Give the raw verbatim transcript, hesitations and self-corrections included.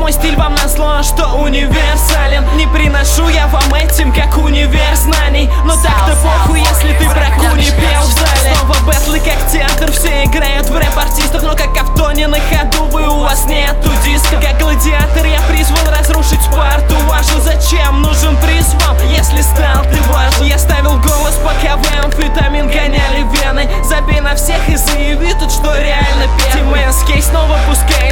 мой стиль вам назло, что универсален. Не приношу я вам этим, как универ знаний, но так-то похуй, если ты про куни пел в зале. Снова бэтлы как театр, все играют в рэп-артистов, но как автоне на ходу вы, у вас нету диска. Как гладиатор я призван разрушить Спарту вашу. Зачем нужен приз вам, если стал ты важен? Я ставил голос, пока вы амфетамин гоняли вены. Забей на всех и заяви тут, что реально пел. Тимэнский снова пускай